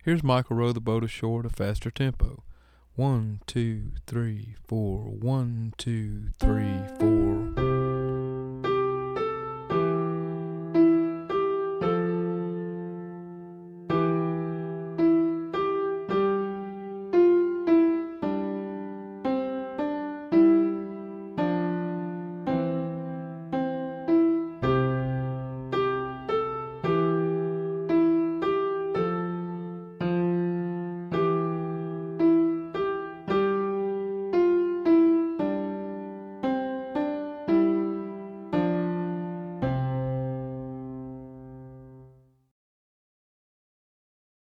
Here's Michael row the boat ashore at a faster tempo. 1, 2, 3, 4. 1, 2, 3, 4.